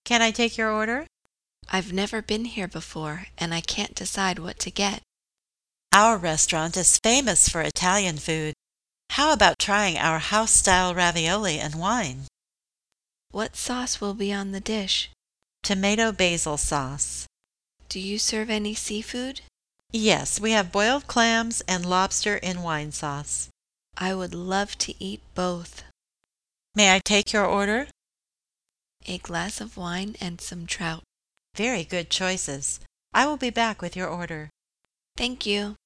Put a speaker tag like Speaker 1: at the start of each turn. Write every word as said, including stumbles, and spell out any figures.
Speaker 1: Can I take your order?
Speaker 2: I've never been here before, and I can't decide what to get.
Speaker 1: Our restaurant is famous for Italian food. How about trying our house-style ravioli and wine?
Speaker 2: What sauce will be on the dish?
Speaker 1: Tomato basil sauce.
Speaker 2: Do you serve any seafood?
Speaker 1: Yes, we have boiled clams and lobster in wine sauce.
Speaker 2: I would love to eat both.
Speaker 1: May I take your order?
Speaker 2: A glass of wine and some trout.
Speaker 1: Very good choices. I will be back with your order.
Speaker 2: Thank you.